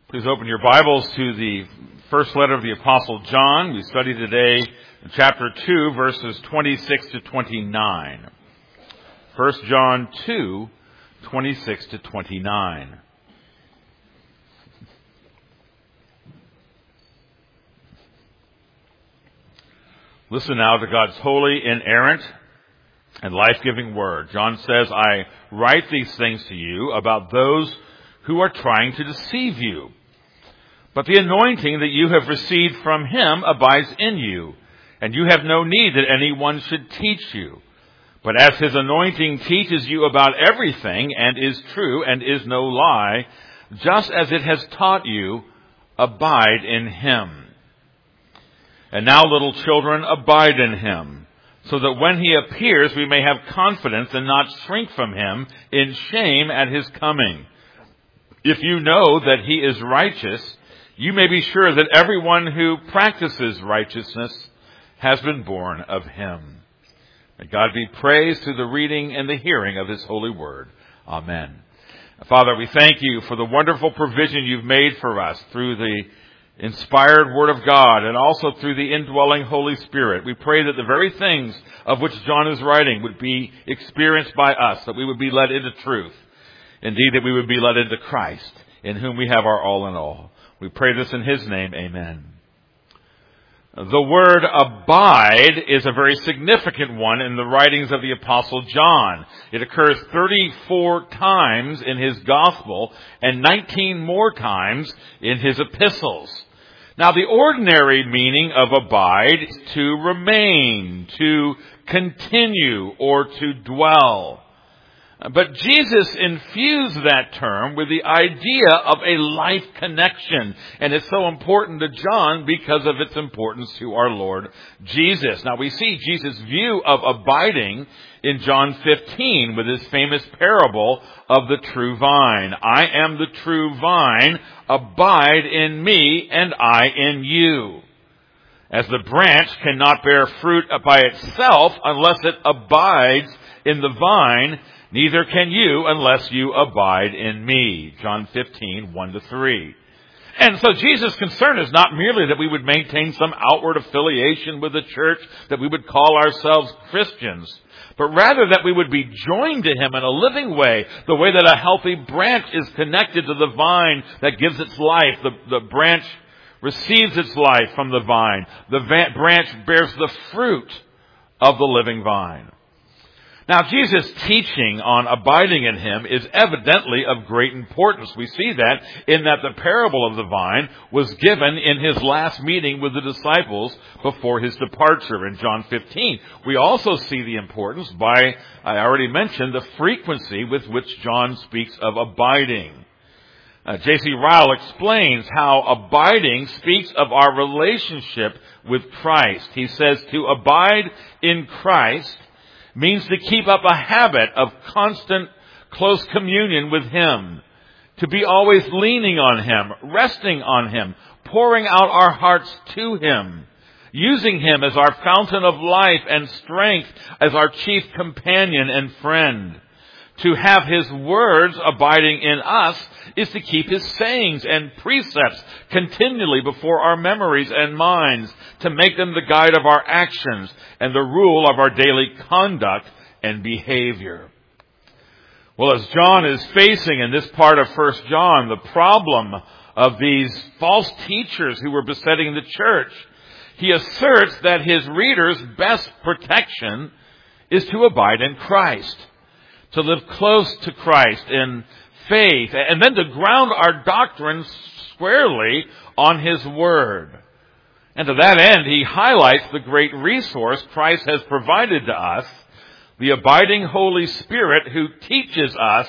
Please open your Bibles to the first letter of the Apostle John. We study today chapter 2, verses 26 to 29. 1 John 2, 26 to 29. Listen now to God's holy, inerrant, and life-giving word. John says, I write these things to you about those who are trying to deceive you. But the anointing that you have received from him abides in you, and you have no need that anyone should teach you. But as his anointing teaches you about everything, and is true, and is no lie, just as it has taught you, abide in him. And now, little children, abide in him, so that when he appears we may have confidence and not shrink from him in shame at his coming. If you know that he is righteous, you may be sure that everyone who practices righteousness has been born of him. May God be praised through the reading and the hearing of his holy word. Amen. Father, we thank you for the wonderful provision you've made for us through the inspired word of God and also through the indwelling Holy Spirit. We pray that the very things of which John is writing would be experienced by us, that we would be led into truth. Indeed, that we would be led into Christ, in whom we have our all in all. We pray this in his name. Amen. The word abide is a very significant one in the writings of the Apostle John. It occurs 34 times in his gospel and 19 more times in his epistles. Now, the ordinary meaning of abide is to remain, to continue, or to dwell. But Jesus infused that term with the idea of a life connection. And it's so important to John because of its importance to our Lord Jesus. Now we see Jesus' view of abiding in John 15 with his famous parable of the true vine. I am the true vine, abide in me and I in you. As the branch cannot bear fruit by itself unless it abides in the vine, neither can you unless you abide in me. John 15, 1-3. And so Jesus' concern is not merely that we would maintain some outward affiliation with the church, that we would call ourselves Christians, but rather that we would be joined to him in a living way, the way that a healthy branch is connected to the vine that gives its life. The branch receives its life from the vine. The branch bears the fruit of the living vine. Now, Jesus' teaching on abiding in him is evidently of great importance. We see that in that the parable of the vine was given in his last meeting with the disciples before his departure in John 15. We also see the importance by, I already mentioned, the frequency with which John speaks of abiding. J.C. Ryle explains how abiding speaks of our relationship with Christ. He says to abide in Christ means to keep up a habit of constant, close communion with him, to be always leaning on him, resting on him, pouring out our hearts to him, using him as our fountain of life and strength, as our chief companion and friend. To have his words abiding in us is to keep his sayings and precepts continually before our memories and minds, to make them the guide of our actions and the rule of our daily conduct and behavior. Well, as John is facing in this part of 1 John the problem of these false teachers who were besetting the church, he asserts that his readers' best protection is to abide in Christ, to live close to Christ in faith, and then to ground our doctrine squarely on his word. And to that end, he highlights the great resource Christ has provided to us, the abiding Holy Spirit who teaches us,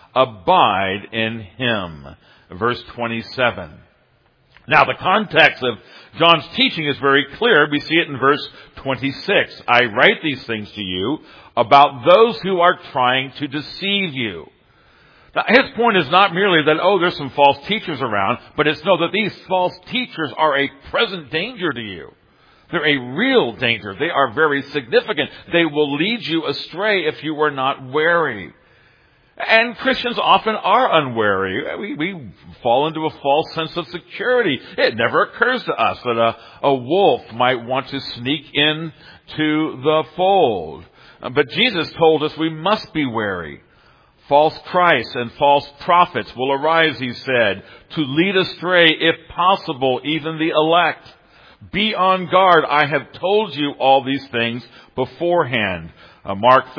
abide in him. Verse 27. Now, the context of John's teaching is very clear. We see it in verse 26. I write these things to you about those who are trying to deceive you. Now, his point is not merely that, there's some false teachers around, but it's that these false teachers are a present danger to you. They're a real danger. They are very significant. They will lead you astray if you are not wary. And Christians often are unwary. We fall into a false sense of security. It never occurs to us that a wolf might want to sneak in to the fold. But Jesus told us we must be wary. False Christs and false prophets will arise, he said, to lead astray, if possible, even the elect. Be on guard. I have told you all these things beforehand. Mark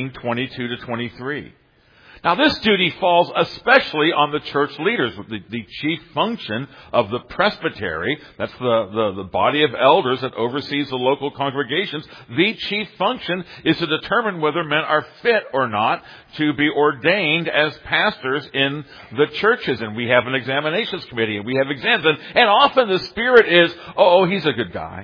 13:22-23. Now this duty falls especially on the church leaders. The chief function of the presbytery, that's the body of elders that oversees the local congregations, the chief function is to determine whether men are fit or not to be ordained as pastors in the churches. And we have an examinations committee and we have exams. And often the spirit is, oh, he's a good guy.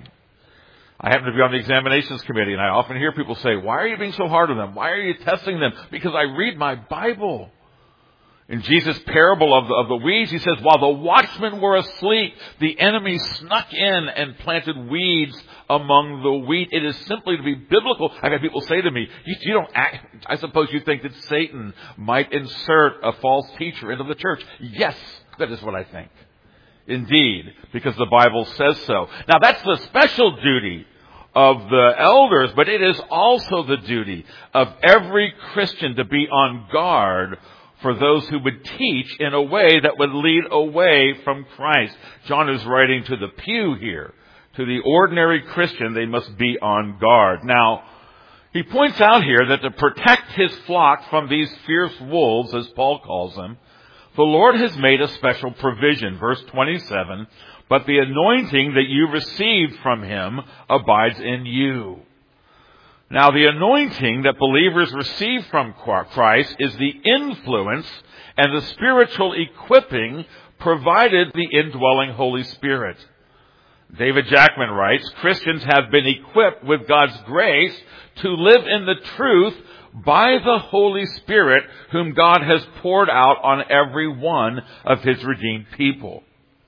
I happen to be on the examinations committee, and I often hear people say, why are you being so hard on them? Why are you testing them? Because I read my Bible. In Jesus' parable of the weeds, he says, while the watchmen were asleep, the enemy snuck in and planted weeds among the wheat. It is simply to be biblical. I've had people say to me, you don't act, I suppose you think that Satan might insert a false teacher into the church. Yes, that is what I think. Indeed, because the Bible says so. Now that's the special duty of the elders, but it is also the duty of every Christian to be on guard for those who would teach in a way that would lead away from Christ. John is writing to the pew here. To the ordinary Christian, they must be on guard. Now, he points out here that to protect his flock from these fierce wolves, as Paul calls them, the Lord has made a special provision. Verse 27, but the anointing that you received from him abides in you. Now, the anointing that believers receive from Christ is the influence and the spiritual equipping provided the indwelling Holy Spirit. David Jackman writes, Christians have been equipped with God's grace to live in the truth by the Holy Spirit, whom God has poured out on every one of his redeemed people.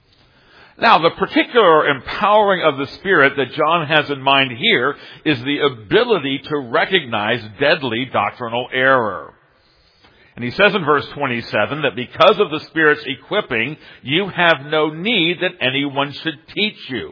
Now, the particular empowering of the Spirit that John has in mind here is the ability to recognize deadly doctrinal error. And he says in verse 27 that because of the Spirit's equipping, you have no need that anyone should teach you.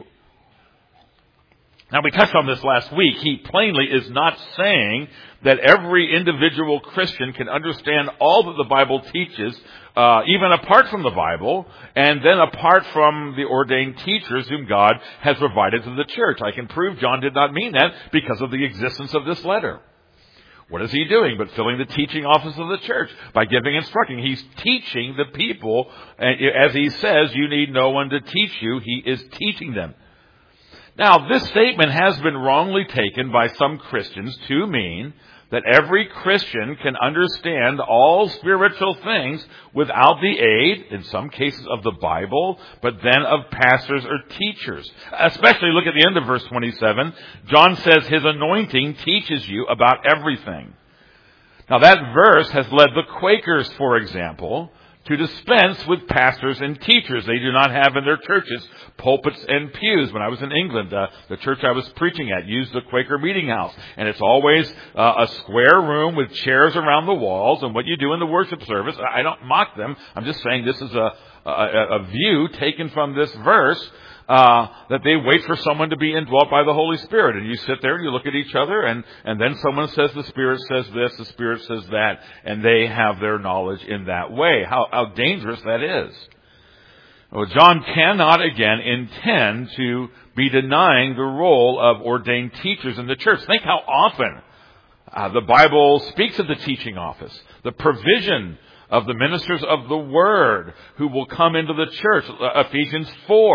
Now, we touched on this last week. He plainly is not saying that every individual Christian can understand all that the Bible teaches, even apart from the Bible, and then apart from the ordained teachers whom God has provided to the church. I can prove John did not mean that because of the existence of this letter. What is he doing but filling the teaching office of the church by giving instruction? He's teaching the people, and as he says, you need no one to teach you. He is teaching them. Now, this statement has been wrongly taken by some Christians to mean that every Christian can understand all spiritual things without the aid, in some cases, of the Bible, but then of pastors or teachers. Especially, look at the end of verse 27. John says his anointing teaches you about everything. Now, that verse has led the Quakers, for example, to dispense with pastors and teachers. They do not have in their churches pulpits and pews. When I was in England, the church I was preaching at used the Quaker meeting house. And it's always a square room with chairs around the walls. And what you do in the worship service, I don't mock them. I'm just saying this is a view taken from this verse, that they wait for someone to be indwelt by the Holy Spirit. And you sit there and you look at each other, and then someone says the Spirit says this, the Spirit says that, and they have their knowledge in that way. How dangerous that is. Well, John cannot again intend to be denying the role of ordained teachers in the church. Think how often the Bible speaks of the teaching office, the provision of the ministers of the Word who will come into the church. Ephesians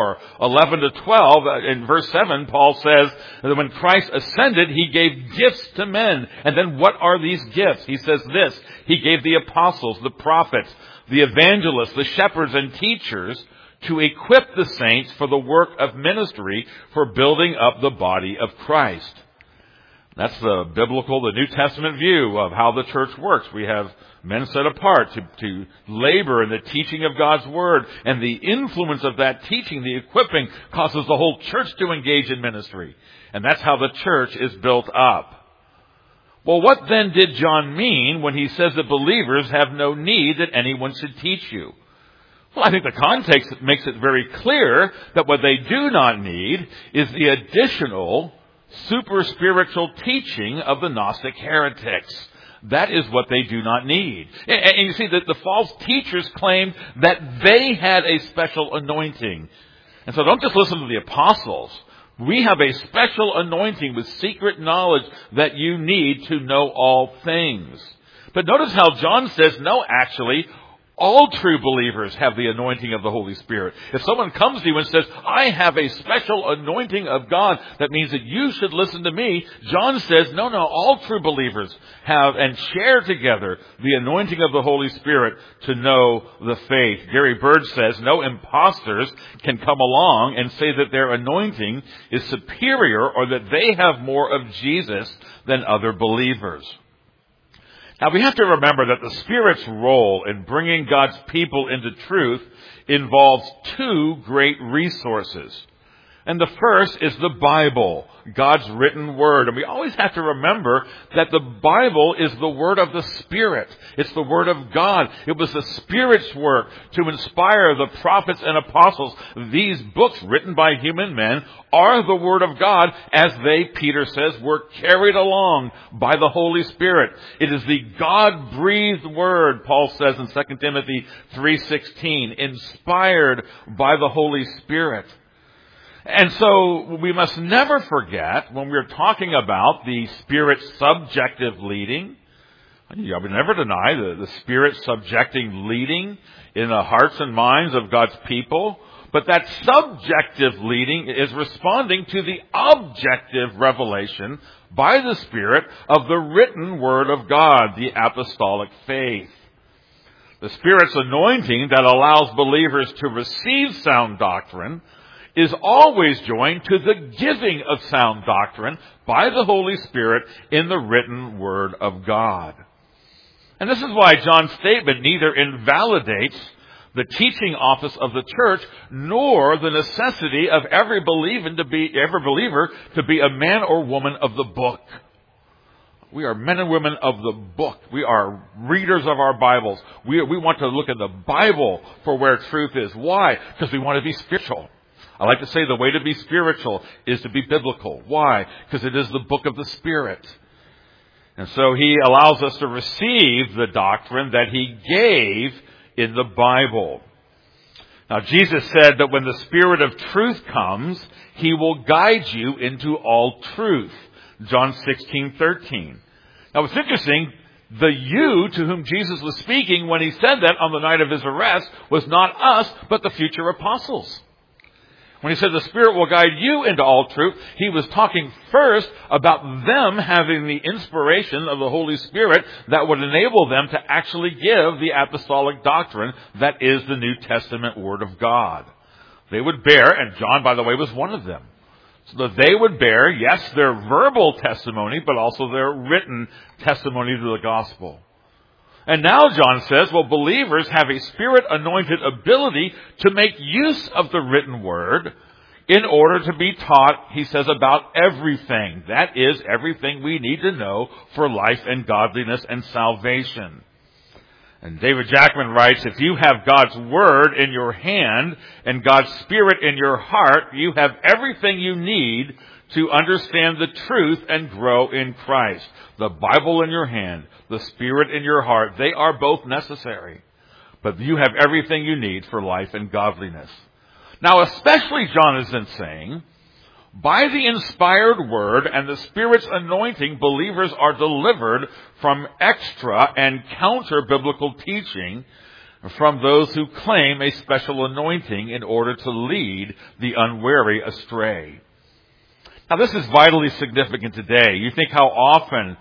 4:11-12, in verse 7, Paul says that when Christ ascended, he gave gifts to men. And then what are these gifts? He says this: he gave the apostles, the prophets, the evangelists, the shepherds and teachers to equip the saints for the work of ministry, for building up the body of Christ. That's the biblical, the New Testament view of how the church works. We have men set apart to labor in the teaching of God's Word. And the influence of that teaching, the equipping, causes the whole church to engage in ministry. And that's how the church is built up. Well, what then did John mean when he says that believers have no need that anyone should teach you? Well, I think the context makes it very clear that what they do not need is the additional super spiritual teaching of the Gnostic heretics. That is what they do not need. And you see that the false teachers claimed that they had a special anointing. And so don't just listen to the apostles. We have a special anointing with secret knowledge that you need to know all things. But notice how John says, no, actually, all true believers have the anointing of the Holy Spirit. If someone comes to you and says, I have a special anointing of God, that means that you should listen to me. John says, no, all true believers have and share together the anointing of the Holy Spirit to know the faith. Gary Bird says, no imposters can come along and say that their anointing is superior or that they have more of Jesus than other believers. Now, we have to remember that the Spirit's role in bringing God's people into truth involves two great resources. And the first is the Bible, God's written word. And we always have to remember that the Bible is the word of the Spirit. It's the word of God. It was the Spirit's work to inspire the prophets and apostles. These books written by human men are the word of God as they, Peter says, were carried along by the Holy Spirit. It is the God-breathed word, Paul says in 2 Timothy 3:16, inspired by the Holy Spirit. And so we must never forget, when we're talking about the Spirit's subjective leading, I would never deny the Spirit subjecting leading in the hearts and minds of God's people, but that subjective leading is responding to the objective revelation by the Spirit of the written Word of God, the apostolic faith. The Spirit's anointing that allows believers to receive sound doctrine is always joined to the giving of sound doctrine by the Holy Spirit in the written Word of God. And this is why John's statement neither invalidates the teaching office of the church nor the necessity of every believer to be a man or woman of the book. We are men and women of the book. We are readers of our Bibles. We want to look at the Bible for where truth is. Why? Because we want to be spiritual. I like to say the way to be spiritual is to be biblical. Why? Because it is the book of the Spirit. And so he allows us to receive the doctrine that he gave in the Bible. Now, Jesus said that when the Spirit of truth comes, he will guide you into all truth. John 16:13. Now, it's interesting. The you to whom Jesus was speaking when he said that on the night of his arrest was not us, but the future apostles. When he said the Spirit will guide you into all truth, he was talking first about them having the inspiration of the Holy Spirit that would enable them to actually give the apostolic doctrine that is the New Testament Word of God. They would bear, and John, by the way, was one of them, so that they would bear, yes, their verbal testimony, but also their written testimony to the gospel. And now John says, well, believers have a Spirit-anointed ability to make use of the written word in order to be taught, he says, about everything. That is, everything we need to know for life and godliness and salvation. And David Jackman writes, if you have God's word in your hand and God's Spirit in your heart, you have everything you need to understand the truth and grow in Christ. The Bible in your hand, the Spirit in your heart, they are both necessary. But you have everything you need for life and godliness. Now, especially John is then saying, by the inspired word and the Spirit's anointing, believers are delivered from extra and counter-biblical teaching from those who claim a special anointing in order to lead the unwary astray. Now, this is vitally significant today. You think how often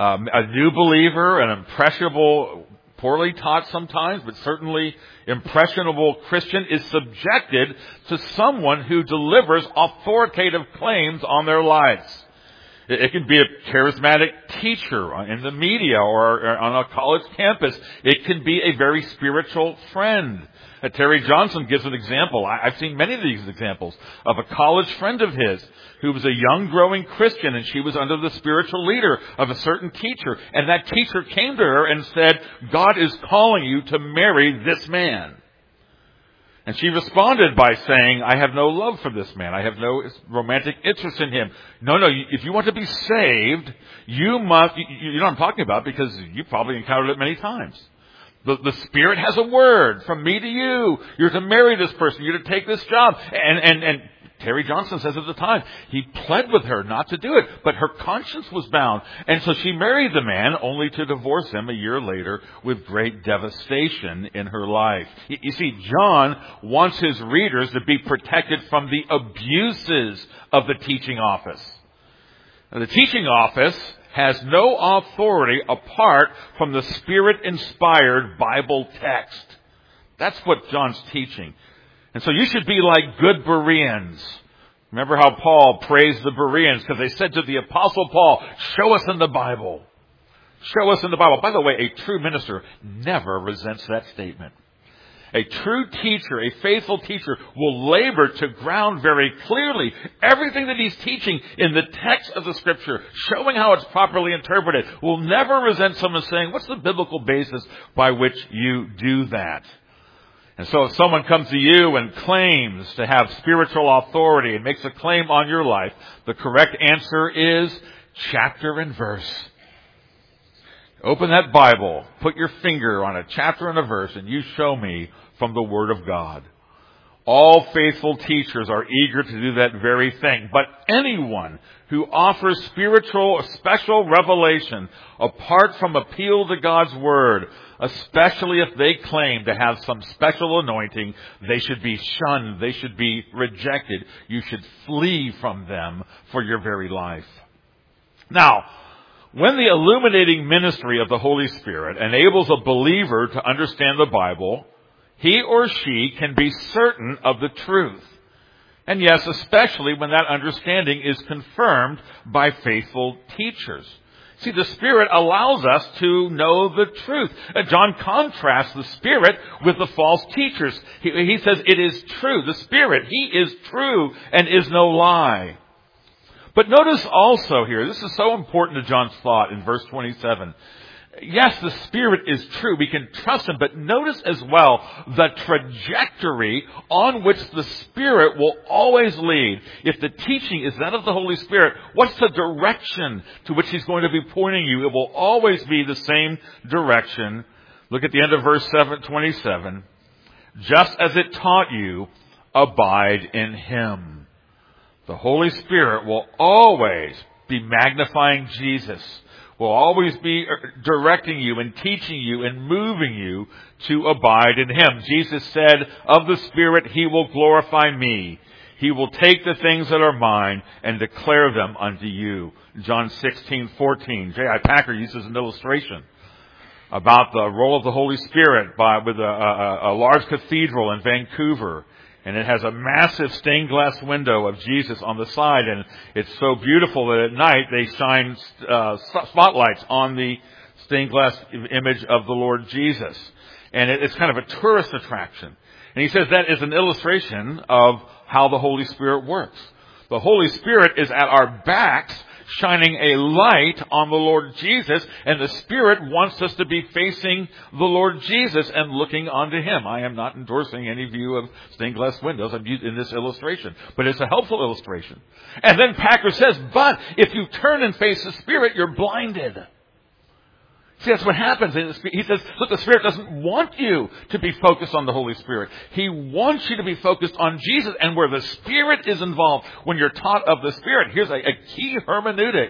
a new believer, an impressionable, poorly taught sometimes, but certainly impressionable Christian is subjected to someone who delivers authoritative claims on their lives. It can be a charismatic teacher in the media or on a college campus. It can be a very spiritual friend. Terry Johnson gives an example. I've seen many of these examples of a college friend of his who was a young growing Christian, and she was under the spiritual leader of a certain teacher. And that teacher came to her and said, God is calling you to marry this man. And she responded by saying, I have no love for this man. I have no romantic interest in him. No, if you want to be saved, you must, you know what I'm talking about because you probably encountered it many times. The Spirit has a word from me to you. You're to marry this person. You're to take this job. And Terry Johnson says at the time, he pled with her not to do it, but her conscience was bound. And so she married the man only to divorce him a year later with great devastation in her life. You see, John wants his readers to be protected from the abuses of the teaching office. Now, the teaching office has no authority apart from the Spirit-inspired Bible text. That's what John's teaching. And so you should be like good Bereans. Remember how Paul praised the Bereans because they said to the Apostle Paul, show us in the Bible. Show us in the Bible. By the way, a true minister never resents that statement. A true teacher, a faithful teacher, will labor to ground very clearly everything that he's teaching in the text of the Scripture, showing how it's properly interpreted. Will never resent someone saying, what's the biblical basis by which you do that? And so if someone comes to you and claims to have spiritual authority and makes a claim on your life, the correct answer is chapter and verse. Open that Bible, put your finger on a chapter and a verse, and you show me from the Word of God. All faithful teachers are eager to do that very thing. But anyone who offers spiritual or special revelation apart from appeal to God's Word, especially if they claim to have some special anointing, they should be shunned. They should be rejected. You should flee from them for your very life. Now, when the illuminating ministry of the Holy Spirit enables a believer to understand the Bible, he or she can be certain of the truth. And yes, especially when that understanding is confirmed by faithful teachers. See, the Spirit allows us to know the truth. John contrasts the Spirit with the false teachers. He says it is true. The Spirit, He is true and is no lie. But notice also here, this is so important to John's thought in verse 27. Yes, the Spirit is true. We can trust Him. But notice as well the trajectory on which the Spirit will always lead. If the teaching is that of the Holy Spirit, what's the direction to which He's going to be pointing you? It will always be the same direction. Look at the end of verse 27. Just as it taught you, abide in Him. The Holy Spirit will always be magnifying Jesus, will always be directing you and teaching you and moving you to abide in Him. Jesus said, of the Spirit He will glorify me. He will take the things that are mine and declare them unto you. John 16:14. J.I. Packer uses an illustration about the role of the Holy Spirit with a large cathedral in Vancouver. And it has a massive stained glass window of Jesus on the side. And it's so beautiful that at night they shine spotlights on the stained glass image of the Lord Jesus. And it's kind of a tourist attraction. And he says that is an illustration of how the Holy Spirit works. The Holy Spirit is at our backs, shining a light on the Lord Jesus, and the Spirit wants us to be facing the Lord Jesus and looking onto Him. I am not endorsing any view of stained glass windows in this illustration, but it's a helpful illustration. And then Packer says, but if you turn and face the Spirit, you're blinded. See, that's what happens. He says, look, the Spirit doesn't want you to be focused on the Holy Spirit. He wants you to be focused on Jesus. And where the Spirit is involved, when you're taught of the Spirit, here's a key hermeneutic.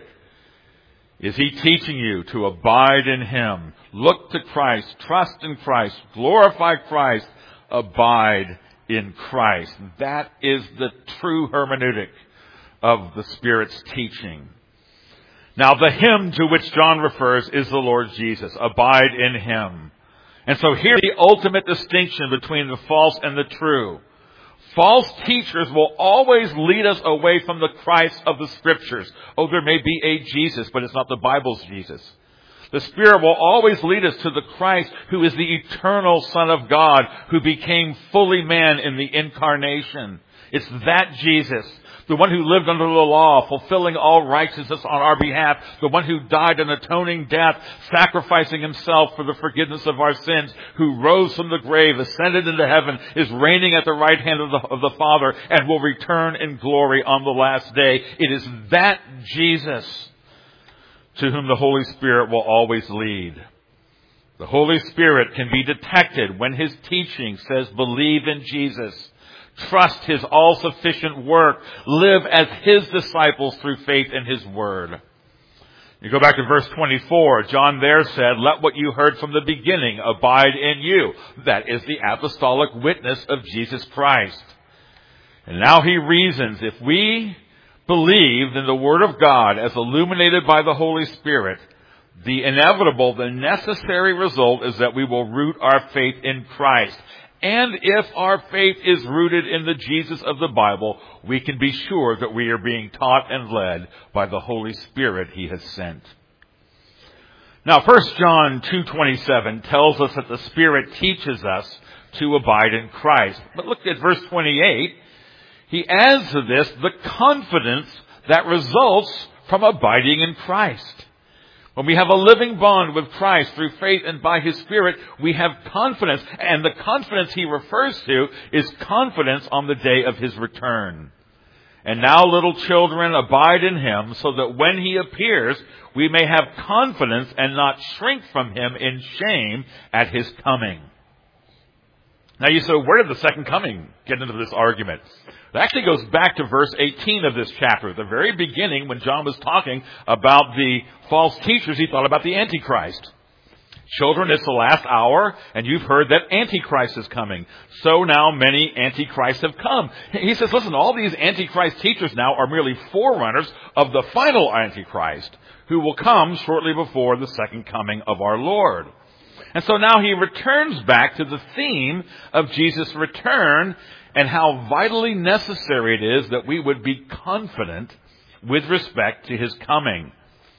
Is He teaching you to abide in Him? Look to Christ, trust in Christ, glorify Christ, abide in Christ. That is the true hermeneutic of the Spirit's teaching. Now, the Him to which John refers is the Lord Jesus. Abide in Him. And so here the ultimate distinction between the false and the true. False teachers will always lead us away from the Christ of the Scriptures. Oh, there may be a Jesus, but it's not the Bible's Jesus. The Spirit will always lead us to the Christ who is the eternal Son of God, who became fully man in the incarnation. It's that Jesus, the one who lived under the law, fulfilling all righteousness on our behalf, the one who died an atoning death, sacrificing himself for the forgiveness of our sins, who rose from the grave, ascended into heaven, is reigning at the right hand of the Father, and will return in glory on the last day. It is that Jesus to whom the Holy Spirit will always lead. The Holy Spirit can be detected when His teaching says, believe in Jesus. Trust His all-sufficient work. Live as His disciples through faith in His Word. You go back to verse 24. John there said, let what you heard from the beginning abide in you. That is the apostolic witness of Jesus Christ. And now he reasons, if we believe in the Word of God as illuminated by the Holy Spirit, the inevitable, the necessary result is that we will root our faith in Christ. And if our faith is rooted in the Jesus of the Bible, we can be sure that we are being taught and led by the Holy Spirit He has sent. Now, 1 John 2:27 tells us that the Spirit teaches us to abide in Christ. But look at verse 28. He adds to this the confidence that results from abiding in Christ. When we have a living bond with Christ through faith and by His Spirit, we have confidence. And the confidence he refers to is confidence on the day of His return. And now, little children, abide in Him, so that when He appears, we may have confidence and not shrink from Him in shame at His coming. Now you say, where did the second coming get into this argument? It actually goes back to verse 18 of this chapter. At the very beginning, when John was talking about the false teachers, he thought about the Antichrist. Children, it's the last hour, and you've heard that Antichrist is coming. So now many Antichrists have come. He says, listen, all these Antichrist teachers now are merely forerunners of the final Antichrist, who will come shortly before the second coming of our Lord. And so now he returns back to the theme of Jesus' return and how vitally necessary it is that we would be confident with respect to His coming.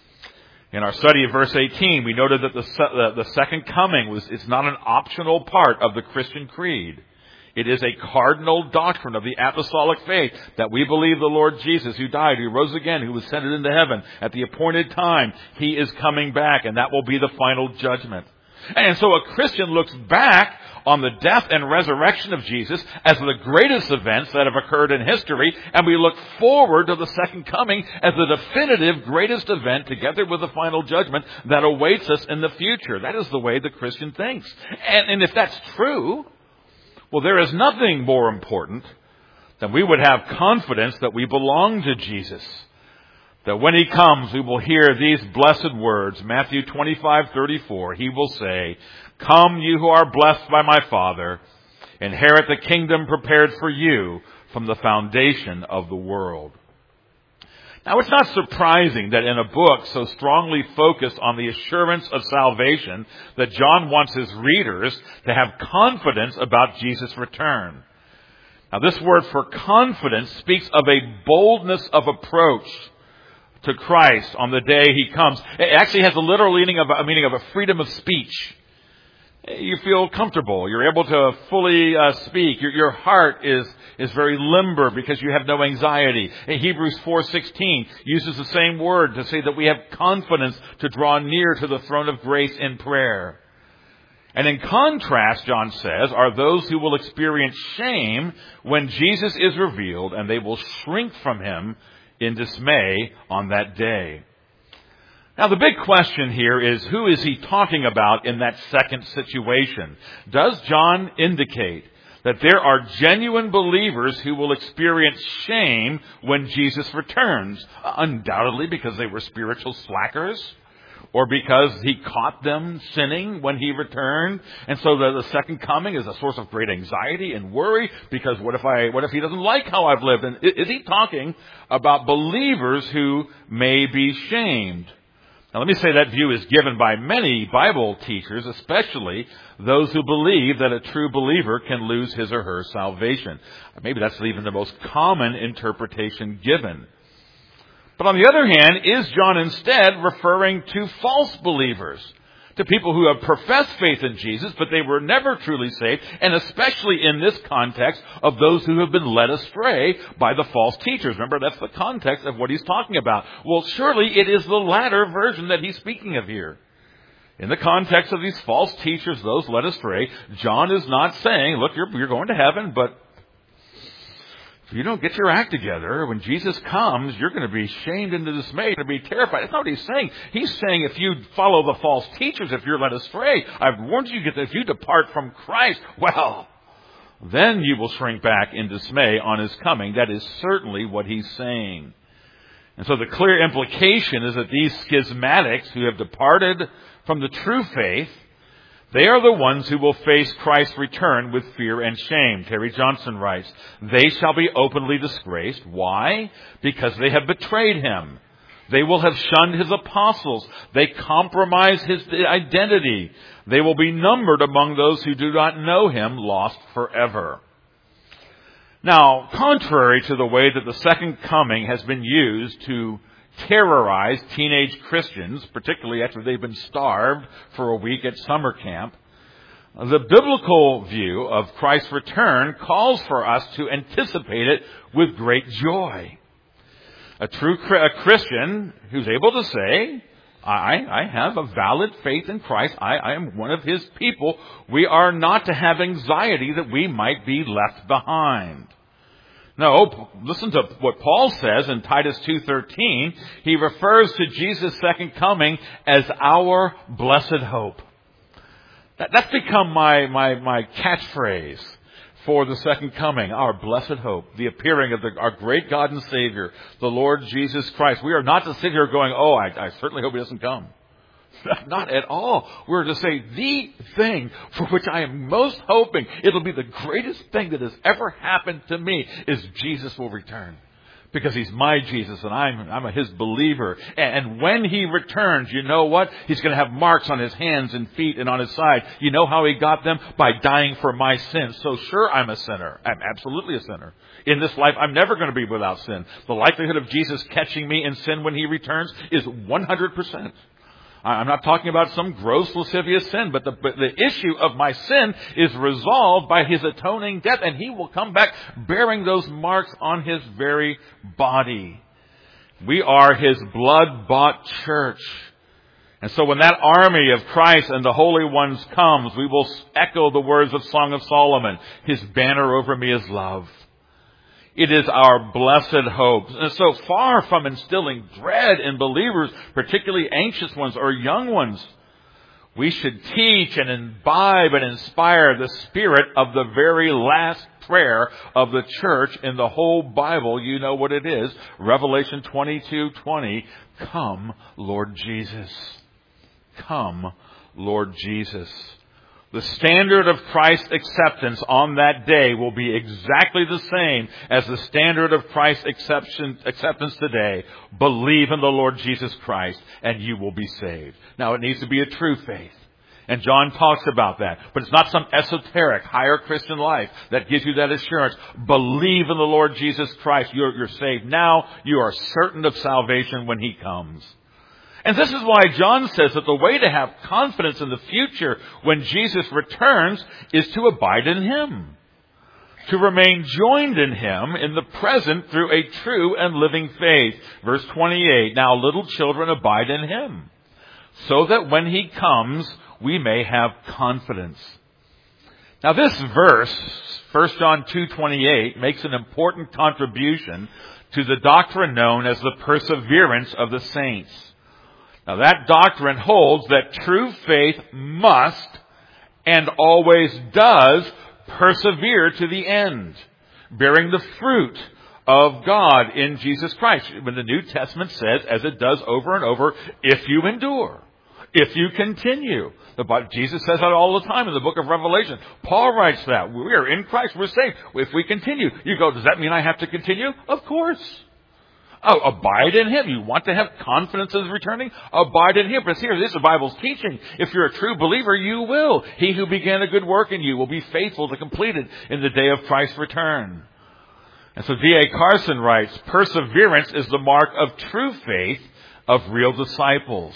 In our study of verse 18, we noted that the second coming is not an optional part of the Christian creed. It is a cardinal doctrine of the apostolic faith that we believe the Lord Jesus, who died, who rose again, who ascended into heaven, at the appointed time, He is coming back, and that will be the final judgment. And so a Christian looks back on the death and resurrection of Jesus as the greatest events that have occurred in history, and we look forward to the second coming as the definitive greatest event, together with the final judgment that awaits us in the future. That is the way the Christian thinks. And if that's true, well, there is nothing more important than we would have confidence that we belong to Jesus. That when He comes, we will hear these blessed words. Matthew 25:34. He will say, come, you who are blessed by my Father, inherit the kingdom prepared for you from the foundation of the world. Now, it's not surprising that in a book so strongly focused on the assurance of salvation, that John wants his readers to have confidence about Jesus' return. Now, this word for confidence speaks of a boldness of approach to Christ on the day He comes. It actually has a literal meaning of a freedom of speech. You feel comfortable. You're able to fully speak. Your heart is very limber because you have no anxiety. In Hebrews 4:16 uses the same word to say that we have confidence to draw near to the throne of grace in prayer. And in contrast, John says, are those who will experience shame when Jesus is revealed, and they will shrink from Him in dismay on that day. Now, the big question here is, who is he talking about in that second situation? Does John indicate that there are genuine believers who will experience shame when Jesus returns? Undoubtedly because they were spiritual slackers, or because He caught them sinning when He returned, and so the second coming is a source of great anxiety and worry, because what if He doesn't like how I've lived? And is he talking about believers who may be shamed? Now, let me say that view is given by many Bible teachers, especially those who believe that a true believer can lose his or her salvation. Maybe that's even the most common interpretation given. But on the other hand, is John instead referring to false believers? To people who have professed faith in Jesus, but they were never truly saved, and especially in this context of those who have been led astray by the false teachers. Remember, that's the context of what he's talking about. Well, surely it is the latter version that he's speaking of here. In the context of these false teachers, those led astray, John is not saying, look, you're going to heaven, but if you don't get your act together, when Jesus comes, you're going to be shamed into dismay, you're going to be terrified. That's not what he's saying. He's saying if you follow the false teachers, if you're led astray, I've warned you that if you depart from Christ, well, then you will shrink back in dismay on his coming. That is certainly what he's saying. And so the clear implication is that these schismatics who have departed from the true faith, they are the ones who will face Christ's return with fear and shame. Terry Johnson writes, they shall be openly disgraced. Why? Because they have betrayed him. They will have shunned his apostles. They compromise his identity. They will be numbered among those who do not know him, lost forever. Now, contrary to the way that the second coming has been used to terrorize teenage Christians, particularly after they've been starved for a week at summer camp, the biblical view of Christ's return calls for us to anticipate it with great joy. A Christian who's able to say, I have a valid faith in Christ. I am one of his people. We are not to have anxiety that we might be left behind. No, listen to what Paul says in Titus 2:13. He refers to Jesus' second coming as our blessed hope. That's become my catchphrase for the second coming, our blessed hope, the appearing of our great God and Savior, the Lord Jesus Christ. We are not to sit here going, I certainly hope he doesn't come. Not at all. We're to say the thing for which I am most hoping, it'll be the greatest thing that has ever happened to me, is Jesus will return. Because he's my Jesus and I'm his believer. And when he returns, you know what? He's going to have marks on his hands and feet and on his side. You know how he got them? By dying for my sins. So sure, I'm a sinner. I'm absolutely a sinner. In this life, I'm never going to be without sin. The likelihood of Jesus catching me in sin when he returns is 100%. I'm not talking about some gross lascivious sin, but the issue of my sin is resolved by his atoning death, and he will come back bearing those marks on his very body. We are his blood-bought church. And so when that army of Christ and the holy ones comes, we will echo the words of Song of Solomon, his banner over me is love. It is our blessed hope. And so far from instilling dread in believers, particularly anxious ones or young ones, we should teach and imbibe and inspire the spirit of the very last prayer of the church in the whole Bible. You know what it is. Revelation 22:20. Come, Lord Jesus. Come, Lord Jesus. The standard of Christ's acceptance on that day will be exactly the same as the standard of Christ's acceptance today. Believe in the Lord Jesus Christ and you will be saved. Now, it needs to be a true faith. And John talks about that. But it's not some esoteric, higher Christian life that gives you that assurance. Believe in the Lord Jesus Christ. You're saved now. You are certain of salvation when he comes. And this is why John says that the way to have confidence in the future when Jesus returns is to abide in him. To remain joined in him in the present through a true and living faith. Verse 28, now little children abide in him, so that when he comes, we may have confidence. Now this verse, 1 John 2:28, makes an important contribution to the doctrine known as the perseverance of the saints. Now that doctrine holds that true faith must and always does persevere to the end, bearing the fruit of God in Jesus Christ. When the New Testament says, as it does over and over, if you endure, if you continue. Jesus says that all the time in the book of Revelation. Paul writes that. We are in Christ. We're saved. If we continue. You go, does that mean I have to continue? Of course. Oh, abide in Him. You want to have confidence in His returning? Abide in Him. But here, this is the Bible's teaching. If you're a true believer, you will. He who began a good work in you will be faithful to complete it in the day of Christ's return. And so D.A. Carson writes, perseverance is the mark of true faith of real disciples.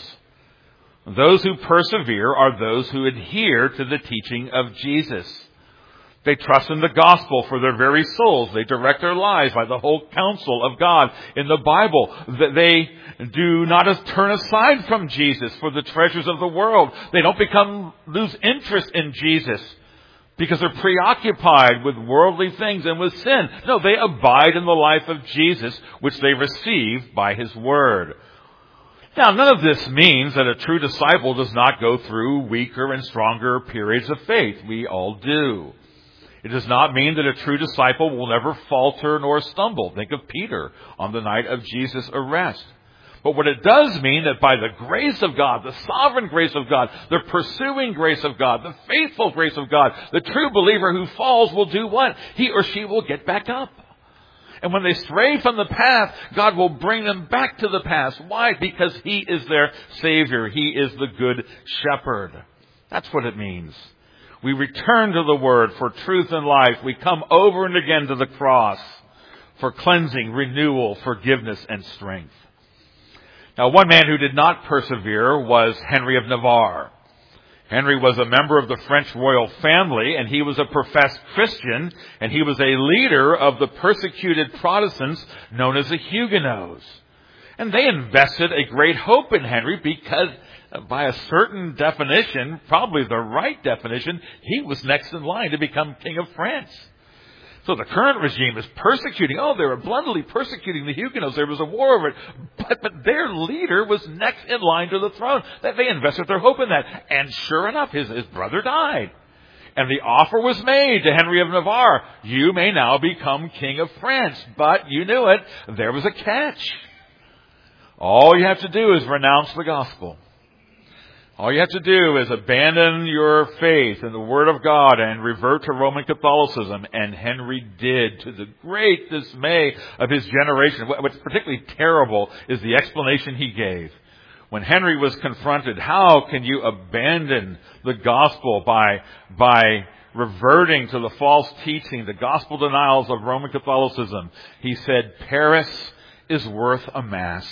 Those who persevere are those who adhere to the teaching of Jesus. They trust in the gospel for their very souls. They direct their lives by the whole counsel of God in the Bible. They do not turn aside from Jesus for the treasures of the world. They don't lose interest in Jesus because they're preoccupied with worldly things and with sin. No, they abide in the life of Jesus, which they receive by His Word. Now, none of this means that a true disciple does not go through weaker and stronger periods of faith. We all do. It does not mean that a true disciple will never falter nor stumble. Think of Peter on the night of Jesus' arrest. But what it does mean that by the grace of God, the sovereign grace of God, the pursuing grace of God, the faithful grace of God, the true believer who falls will do what? He or she will get back up. And when they stray from the path, God will bring them back to the path. Why? Because He is their Savior. He is the Good Shepherd. That's what it means. We return to the Word for truth and life. We come over and again to the cross for cleansing, renewal, forgiveness, and strength. Now, one man who did not persevere was Henry of Navarre. Henry was a member of the French royal family, and he was a professed Christian, and he was a leader of the persecuted Protestants known as the Huguenots. And they invested a great hope in Henry because, by a certain definition, probably the right definition, he was next in line to become King of France. So the current regime is persecuting. Oh, they were bluntly persecuting the Huguenots. There was a war over it. But their leader was next in line to the throne. They invested their hope in that. And sure enough, his brother died. And the offer was made to Henry of Navarre. You may now become King of France. But you knew it. There was a catch. All you have to do is renounce the gospel. All you have to do is abandon your faith in the Word of God and revert to Roman Catholicism. And Henry did, to the great dismay of his generation. What's particularly terrible is the explanation he gave. When Henry was confronted, how can you abandon the gospel by reverting to the false teaching, the gospel denials of Roman Catholicism? He said, Paris is worth a Mass.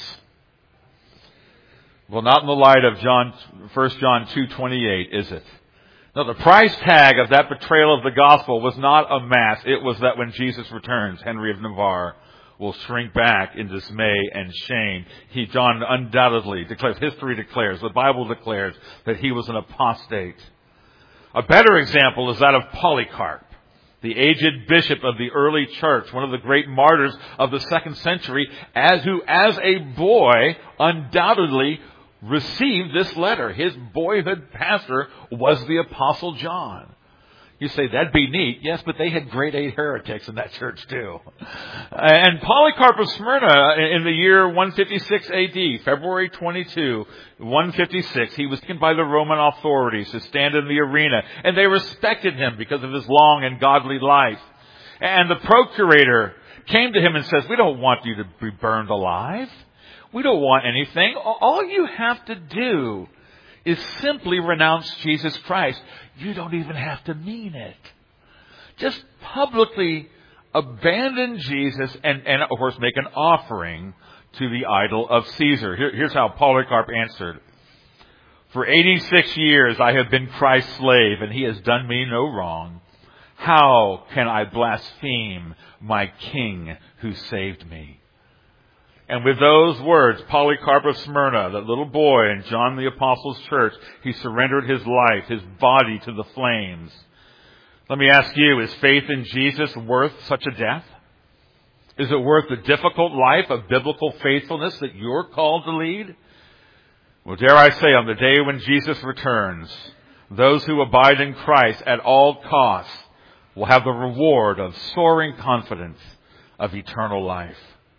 Well, not in the light of 1 John 2:28, is it? No, the price tag of that betrayal of the gospel was not a Mass. It was that when Jesus returns, Henry of Navarre will shrink back in dismay and shame. John undoubtedly declares, history declares, the Bible declares that he was an apostate. A better example is that of Polycarp, the aged bishop of the early church, one of the great martyrs of the 2nd century, who as a boy undoubtedly received this letter. His boyhood pastor was the Apostle John. You say, that'd be neat. Yes, but they had grade 8 heretics in that church too. And Polycarp of Smyrna, in the year 156 AD, February 22, 156, he was taken by the Roman authorities to stand in the arena. And they respected him because of his long and godly life. And the procurator came to him and says, we don't want you to be burned alive. We don't want anything. All you have to do is simply renounce Jesus Christ. You don't even have to mean it. Just publicly abandon Jesus and of course, make an offering to the idol of Caesar. Here's how Polycarp answered. For 86 years I have been Christ's slave, and He has done me no wrong. How can I blaspheme my King who saved me? And with those words, Polycarp of Smyrna, that little boy in John the Apostle's church, he surrendered his life, his body to the flames. Let me ask you, is faith in Jesus worth such a death? Is it worth the difficult life of biblical faithfulness that you're called to lead? Well, dare I say, on the day when Jesus returns, those who abide in Christ at all costs will have the reward of soaring confidence of eternal life.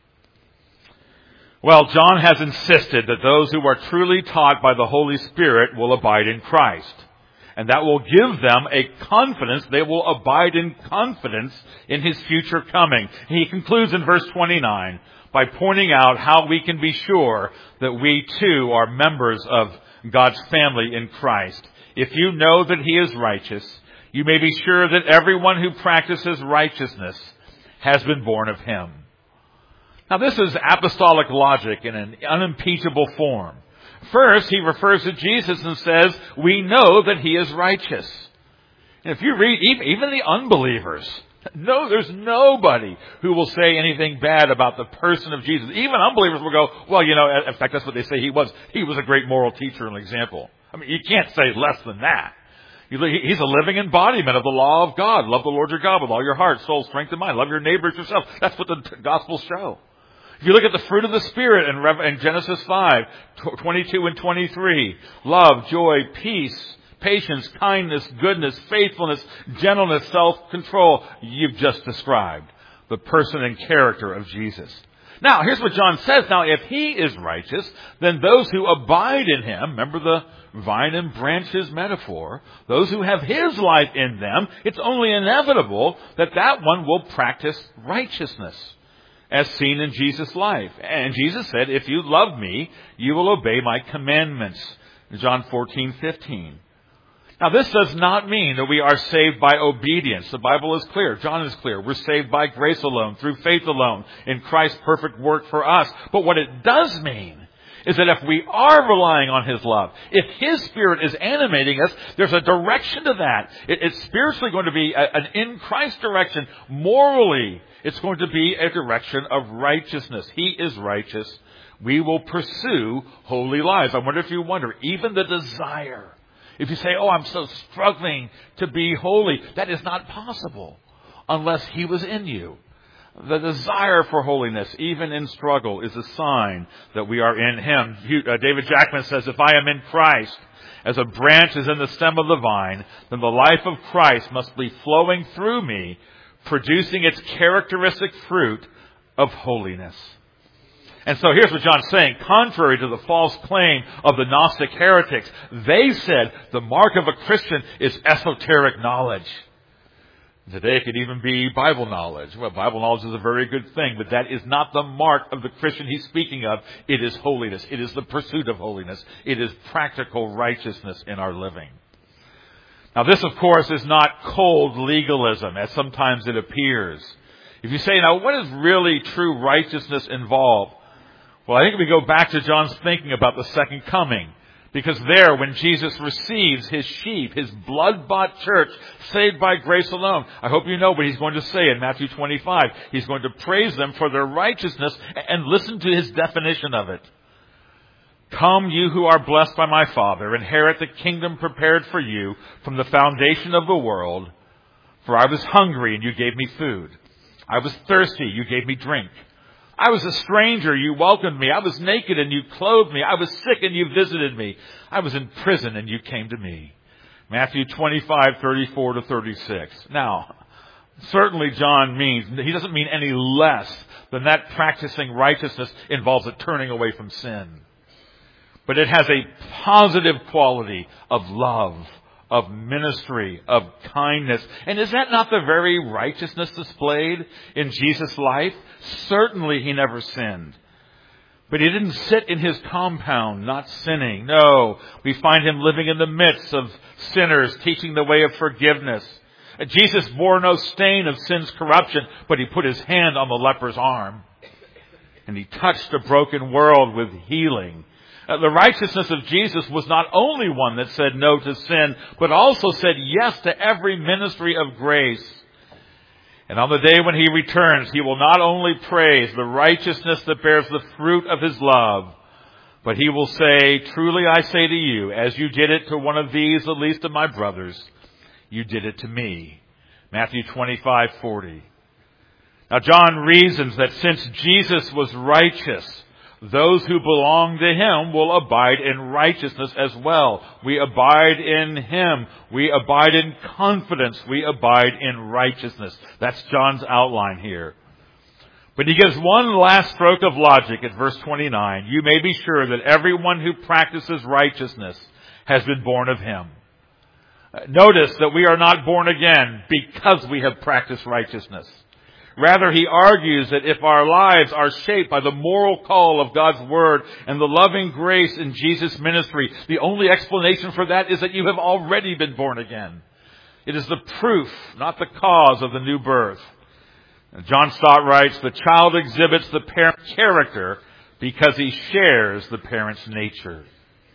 Well, John has insisted that those who are truly taught by the Holy Spirit will abide in Christ. And that will give them a confidence. They will abide in confidence in His future coming. He concludes in verse 29 by pointing out how we can be sure that we too are members of God's family in Christ. If you know that He is righteous, you may be sure that everyone who practices righteousness has been born of Him. Now this is apostolic logic in an unimpeachable form. First, he refers to Jesus and says, we know that He is righteous. And if you read even the unbelievers, no, there's nobody who will say anything bad about the person of Jesus. Even unbelievers will go, well, in fact, that's what they say He was. He was a great moral teacher and example. I mean, you can't say less than that. He's a living embodiment of the law of God. Love the Lord your God with all your heart, soul, strength, and mind. Love your neighbor as yourself. That's what the Gospels show. If you look at the fruit of the Spirit in Genesis 5, 22 and 23, love, joy, peace, patience, kindness, goodness, faithfulness, gentleness, self-control, you've just described the person and character of Jesus. Now, here's what John says. Now, if He is righteous, then those who abide in Him, remember the vine and branches metaphor, those who have His life in them, it's only inevitable that one will practice righteousness, as seen in Jesus' life. And Jesus said, if you love me, you will obey my commandments. John 14:15. Now this does not mean that we are saved by obedience. The Bible is clear. John is clear. We're saved by grace alone, through faith alone, in Christ's perfect work for us. But what it does mean is that if we are relying on His love, if His Spirit is animating us, there's a direction to that. It's spiritually going to be an in Christ direction. Morally, it's going to be a direction of righteousness. He is righteous. We will pursue holy lives. I wonder if you wonder, even the desire, if you say, oh, I'm so struggling to be holy, that is not possible unless He was in you. The desire for holiness, even in struggle, is a sign that we are in Him. David Jackman says, if I am in Christ, as a branch is in the stem of the vine, then the life of Christ must be flowing through me, producing its characteristic fruit of holiness. And so here's what John's saying. Contrary to the false claim of the Gnostic heretics, they said the mark of a Christian is esoteric knowledge. Today it could even be Bible knowledge. Well, Bible knowledge is a very good thing, but that is not the mark of the Christian he's speaking of. It is holiness. It is the pursuit of holiness. It is practical righteousness in our living. Now this, of course, is not cold legalism, as sometimes it appears. If you say, now what is really true righteousness involved? Well, I think we go back to John's thinking about the second coming. Because there, when Jesus receives His sheep, His blood-bought church, saved by grace alone, I hope you know what He's going to say in Matthew 25. He's going to praise them for their righteousness, and listen to His definition of it. Come, you who are blessed by my Father, inherit the kingdom prepared for you from the foundation of the world. For I was hungry, and you gave me food. I was thirsty, you gave me drink. I was a stranger, you welcomed me. I was naked, and you clothed me. I was sick, and you visited me. I was in prison, and you came to me. Matthew 25:34-36. Now, certainly John he doesn't mean any less than that practicing righteousness involves a turning away from sin. But it has a positive quality of love, of ministry, of kindness. And is that not the very righteousness displayed in Jesus' life? Certainly He never sinned. But He didn't sit in His compound, not sinning. No, we find Him living in the midst of sinners, teaching the way of forgiveness. Jesus bore no stain of sin's corruption, but He put His hand on the leper's arm. And He touched a broken world with healing. The righteousness of Jesus was not only one that said no to sin, but also said yes to every ministry of grace. And on the day when He returns, He will not only praise the righteousness that bears the fruit of His love, but He will say, truly I say to you, as you did it to one of these, the least of my brothers, you did it to me. Matthew 25:40. Now John reasons that since Jesus was righteous, those who belong to Him will abide in righteousness as well. We abide in Him. We abide in confidence. We abide in righteousness. That's John's outline here. But he gives one last stroke of logic at verse 29. You may be sure that everyone who practices righteousness has been born of Him. Notice that we are not born again because we have practiced righteousness. Rather, he argues that if our lives are shaped by the moral call of God's Word and the loving grace in Jesus' ministry, the only explanation for that is that you have already been born again. It is the proof, not the cause, of the new birth. John Stott writes, the child exhibits the parent's character because he shares the parent's nature.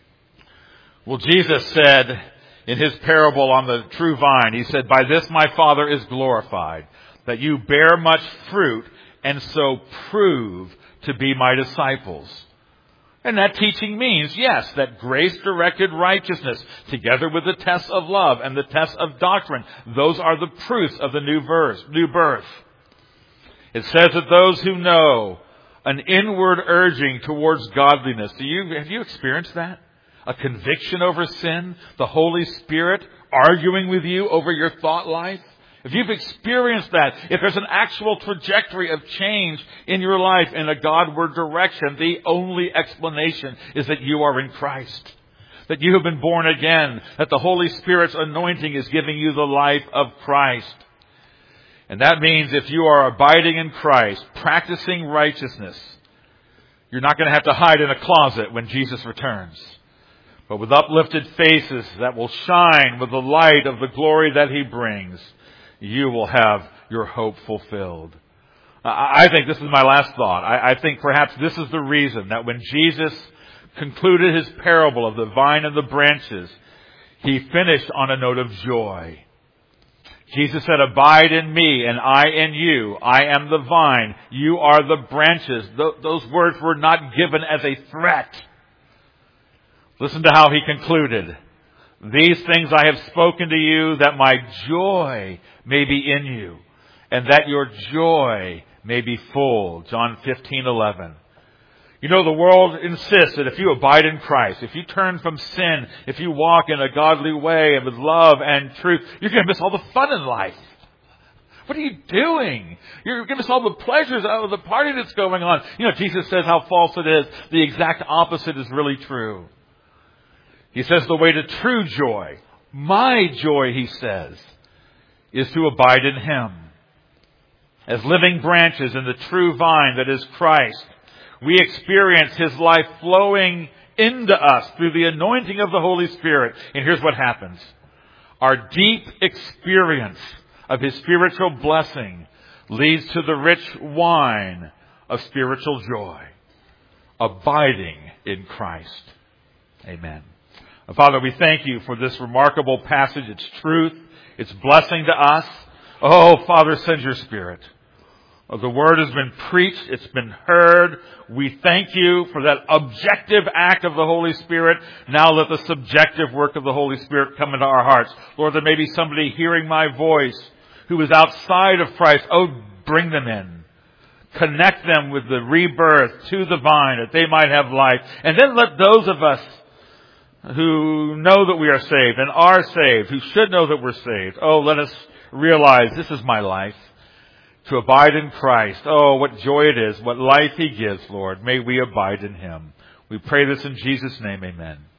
Well, Jesus said in his parable on the true vine, he said, by this my Father is glorified, that you bear much fruit and so prove to be my disciples. And that teaching means, yes, that grace-directed righteousness, together with the tests of love and the tests of doctrine, those are the proofs of the new birth. It says that those who know an inward urging towards godliness. Have you experienced that? A conviction over sin? The Holy Spirit arguing with you over your thought life? If you've experienced that, if there's an actual trajectory of change in your life in a Godward direction, the only explanation is that you are in Christ. That you have been born again. That the Holy Spirit's anointing is giving you the life of Christ. And that means if you are abiding in Christ, practicing righteousness, you're not going to have to hide in a closet when Jesus returns. But with uplifted faces that will shine with the light of the glory that He brings, you will have your hope fulfilled. I think this is my last thought. I think perhaps this is the reason that when Jesus concluded His parable of the vine and the branches, He finished on a note of joy. Jesus said, abide in me and I in you. I am the vine. You are the branches. Those words were not given as a threat. Listen to how He concluded. These things I have spoken to you that my joy may be in you and that your joy may be full. John 15:11. You know, the world insists that if you abide in Christ, if you turn from sin, if you walk in a godly way and with love and truth, you're going to miss all the fun in life. What are you doing? You're going to miss all the pleasures out of the party that's going on. You know, Jesus says how false it is. The exact opposite is really true. He says the way to true joy, my joy, He says, is to abide in Him. As living branches in the true vine that is Christ, we experience His life flowing into us through the anointing of the Holy Spirit. And here's what happens. Our deep experience of His spiritual blessing leads to the rich wine of spiritual joy. Abiding in Christ. Amen. Father, we thank You for this remarkable passage. It's truth. It's blessing to us. Oh, Father, send Your Spirit. The Word has been preached. It's been heard. We thank You for that objective act of the Holy Spirit. Now let the subjective work of the Holy Spirit come into our hearts. Lord, there may be somebody hearing my voice who is outside of Christ. Oh, bring them in. Connect them with the rebirth to the vine that they might have life. And then let those of us who know that we are saved and are saved, who should know that we're saved, oh, let us realize this is my life. To abide in Christ. Oh, what joy it is. What life He gives, Lord. May we abide in Him. We pray this in Jesus' name. Amen.